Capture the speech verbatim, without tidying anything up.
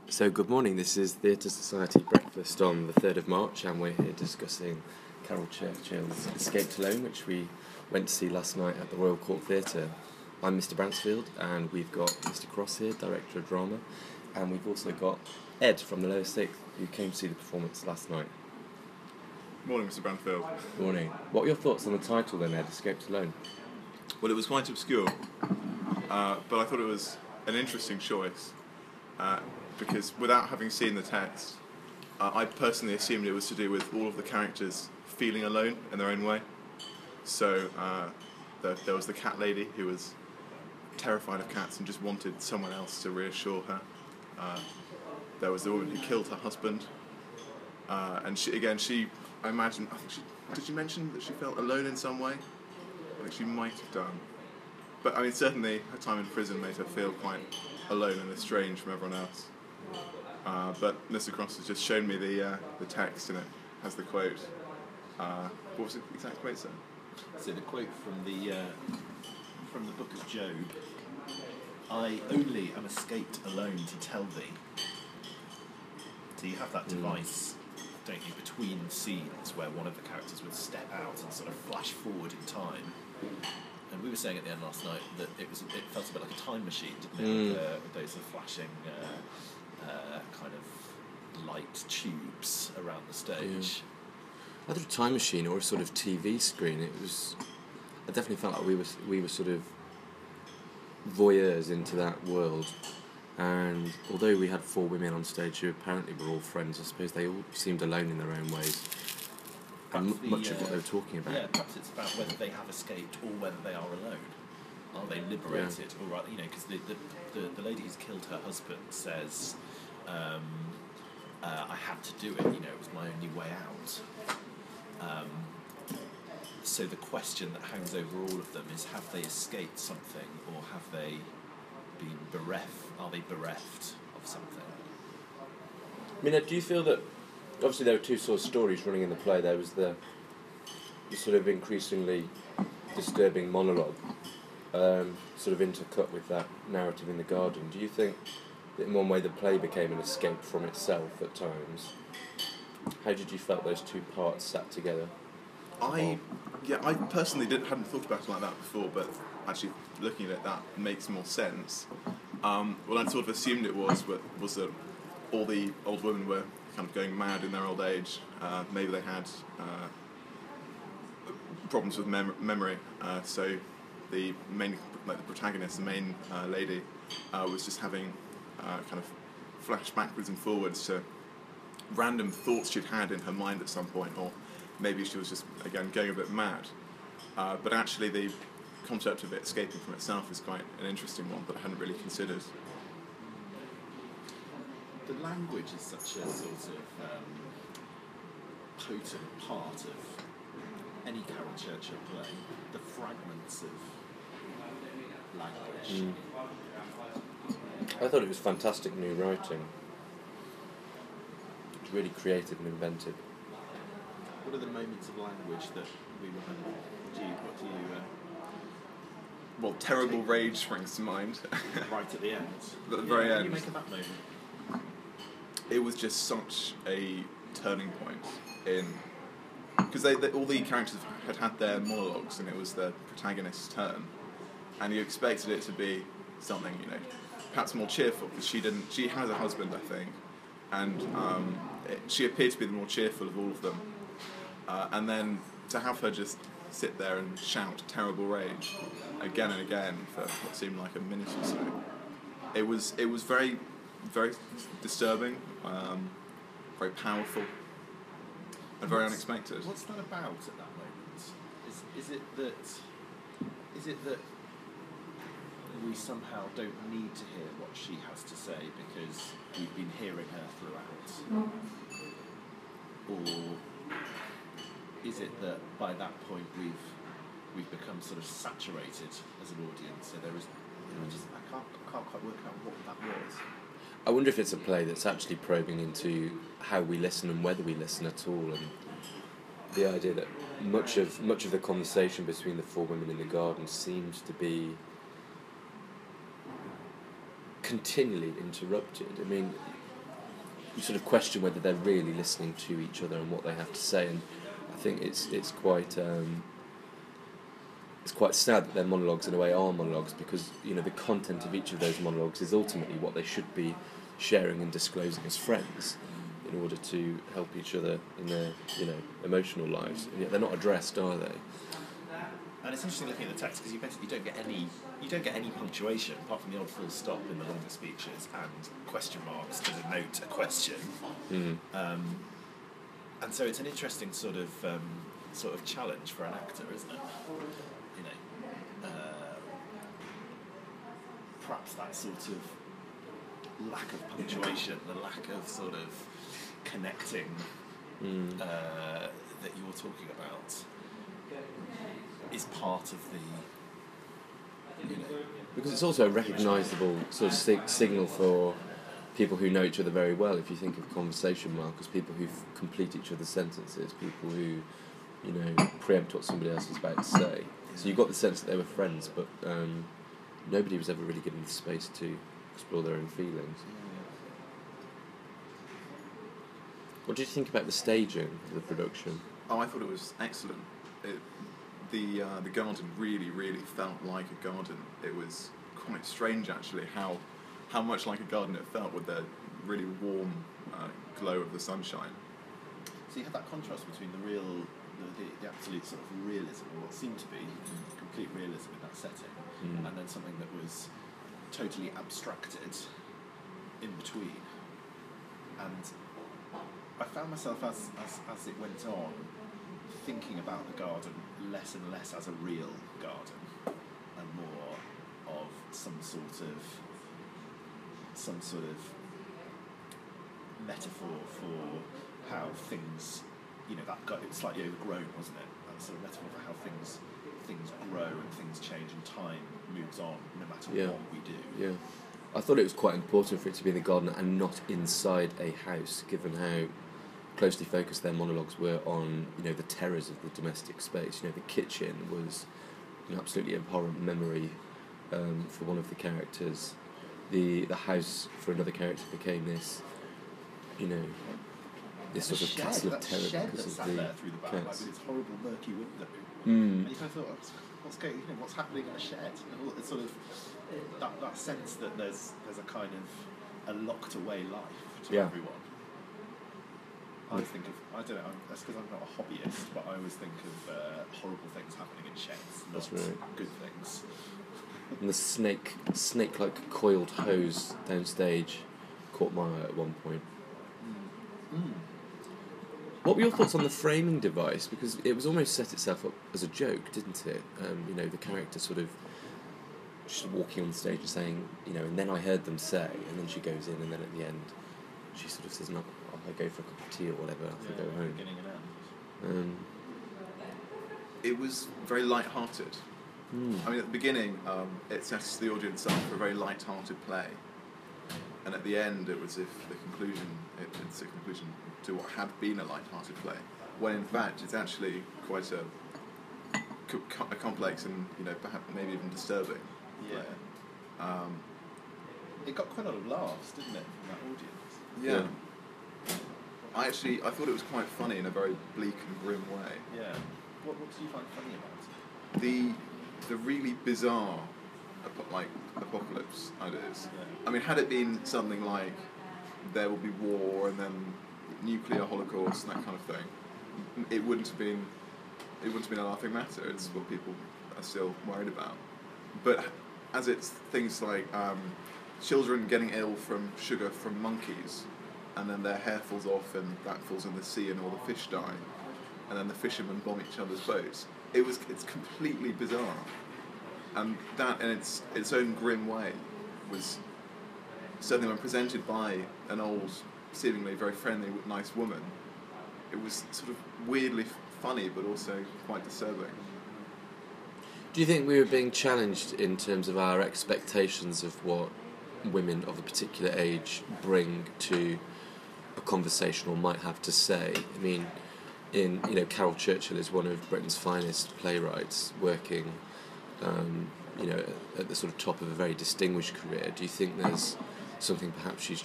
So good morning, this is Theatre Society Breakfast on the third of March, and we're here discussing Carol Churchill's Escaped Alone, which we went to see last night at the Royal Court Theatre. I'm Mister Bransfield, and we've got Mister Cross here, Director of Drama, and we've also got Ed from the Lower Sixth, who came to see the performance last night. Morning, Mister Bransfield. Morning. What were your thoughts on the title then, Ed, Escaped Alone? Well, it was quite obscure, uh, but I thought it was an interesting choice. Uh, because without having seen the text, uh, I personally assumed it was to do with all of the characters feeling alone in their own way. So uh, the, there was the cat lady who was terrified of cats and just wanted someone else to reassure her. Uh, there was the woman who killed her husband, uh, and she, again, she, I imagine, I think she, did she mention that she felt alone in some way? I think she might have done. But I mean, certainly her time in prison made her feel quite alone and estranged from everyone else. Uh, but Mister Cross has just shown me the uh, the text, and it has the quote. Uh, what was the exact quote, sir? So the quote from the uh, from the book of Job: "I only am escaped alone to tell thee." So you have that device, mm. don't you, between scenes where one of the characters would step out and sort of flash forward in time. And we were saying at the end last night that it was it felt a bit like a time machine, didn't it? Mm. With, uh, with those sort of flashing uh, uh, kind of light tubes around the stage. Yeah. Either a time machine or a sort of T V screen. It was. I definitely felt like we were we were sort of voyeurs into that world. And although we had four women on stage who apparently were all friends, I suppose they all seemed alone in their own ways. And m- the, much of uh, what they were talking about. Yeah, perhaps it's about whether they have escaped or whether they are alone. Are they liberated, yeah. or rather, you know, because the, the, the the lady who's killed her husband says, um, uh, "I had to do it. You know, it was my only way out." Um, so the question that hangs over all of them is: have they escaped something, or have they been bereft? Are they bereft of something? I mean, do you feel that? Obviously, there are two sort of stories running in the play. There was the, the sort of increasingly disturbing monologue, um, sort of intercut with that narrative in the garden. Do you think that in one way the play became an escape from itself at times? How did you felt those two parts sat together? I, yeah, I personally didn't, hadn't thought about it like that before, but actually looking at it, that makes more sense. Um, what I'd sort of assumed it was was that all the old women were kind of going mad in their old age. Uh, maybe they had uh, problems with mem- memory. Uh, so the main, like the protagonist, the main uh, lady, uh, was just having uh, kind of flash backwards and forwards to random thoughts she'd had in her mind at some point, or maybe she was just again going a bit mad. Uh, but actually, the concept of it escaping from itself is quite an interesting one that I hadn't really considered. The language is such a sort of um, potent part of any Carol Churchill play. The fragments of language. Mm. I thought it was fantastic new writing. It was really creative and inventive. What are the moments of language that we remember? Do you, what do you... Uh, well, terrible rage springs to mind. right at the end? At the yeah, very what end. do you make of that moment? It was just such a turning point in... Because they, they, all the characters had had their monologues, and it was the protagonist's turn. And you expected it to be something, you know, perhaps more cheerful, because she didn't... She has a husband, I think, and um, it, she appeared to be the more cheerful of all of them. Uh, and then to have her just sit there and shout terrible rage again and again for what seemed like a minute or so, it was it was very, very disturbing, um, very powerful, and very what's, unexpected. What's that about at that moment? Is is it that is it that we somehow don't need to hear what she has to say because we've been hearing her throughout, or is it that by that point we've we've become sort of saturated as an audience? So there is, you know, just I can't I can't quite work out what that was. I wonder if it's a play that's actually probing into how we listen and whether we listen at all, and the idea that much of much of the conversation between the four women in the garden seems to be continually interrupted. I mean, you sort of question whether they're really listening to each other and what they have to say. And I think it's it's quite um, it's quite sad that their monologues in a way are monologues, because you know the content of each of those monologues is ultimately what they should be sharing and disclosing as friends, in order to help each other in their you know emotional lives, and yet they're not addressed, are they? And it's interesting looking at the text because you basically don't get any you don't get any punctuation apart from the odd full stop in the longer speeches and question marks to denote a question. Mm. Um, and so it's an interesting sort of um, sort of challenge for an actor, isn't it? You know, uh, perhaps that sort of lack of punctuation, the lack of sort of connecting Mm. uh, that you're talking about is part of the, you know, Because it's also a recognisable sort of sig- signal for people who know each other very well. If you think of conversation markers, people who complete each other's sentences, people who, you know, preempt what somebody else is about to say. So you got the sense that they were friends, but um, nobody was ever really given the space to explore their own feelings. What did you think about the staging of the production? Oh, I thought it was excellent. It, the uh, the garden really, really felt like a garden. It was quite strange, actually, how how much like a garden it felt with the really warm uh, glow of the sunshine. so you had that contrast between the real, the, the, the absolute sort of realism, or what seemed to be complete realism in that setting, Mm. and then something that was totally abstracted in between. And I found myself as, as, as it went on thinking about the garden less and less as a real garden and more of some sort of some sort of metaphor for how things, you know, that got it slightly overgrown, wasn't it? That sort of metaphor for how things things grow and things change and time moves on no matter Yeah. what we do. Yeah. I thought it was quite important for it to be in the garden and not inside a house, given how closely focused their monologues were on, you know, the terrors of the domestic space. You know, the kitchen was an absolutely abhorrent memory um, for one of the characters. The the house for another character became this, you know, this The sort of shed, castle of that terror shed because that of sat the there through the back, like cats. with its horrible murky window. Mm. And you kind of thought, what's, what's going, you know, what's happening in a shed? And all, it's sort of that, that sense that there's there's a kind of a locked away life to Yeah. everyone. I always think of, I don't know, I'm, that's because I'm not a hobbyist, but I always think of uh, horrible things happening in sheds, not That's right. good things. And the snake, snake-like coiled hose downstage caught my eye at one point. Mm. What were your thoughts on the framing device? Because it was almost set itself up as a joke, didn't it? Um, you know, the character sort of just walking on the stage and saying, you know, and then I heard them say, and then she goes in, and then at the end, she sort of says, no, I'll go for a cup of tea or whatever after Yeah, I go home. beginning and end. Um, It was very light-hearted. hmm. I mean, at the beginning, um, it sets the audience up for a very light-hearted play, and at the end, it was as if the conclusion, it, it's a conclusion to what had been a light-hearted play, when in fact it's actually quite a, co- co- a complex and, you know, perhaps maybe even disturbing Yeah. play. Um, It got quite a lot of laughs, didn't it, from that audience? yeah. I actually, I thought it was quite funny in a very bleak and grim way. Yeah. What, what did you find funny about it? The the really bizarre apo- like apocalypse ideas. Yeah. I mean, had it been something like there will be war and then nuclear holocaust and that kind of thing, it wouldn't have been it wouldn't have been a laughing matter. It's what people are still worried about. But as it's things like um, children getting ill from sugar from monkeys, and then their hair falls off and that falls in the sea and all the fish die, and then the fishermen bomb each other's boats. It was it's completely bizarre, and that in its its own grim way was certainly when presented by an old, seemingly very friendly, nice woman. It was sort of weirdly f- funny, but also quite disturbing. Do you think we were being challenged in terms of our expectations of what women of a particular age bring to a conversation or might have to say? I mean, in you know, Carol Churchill is one of Britain's finest playwrights, working, um, you know, at the sort of top of a very distinguished career. Do you think there's something perhaps she's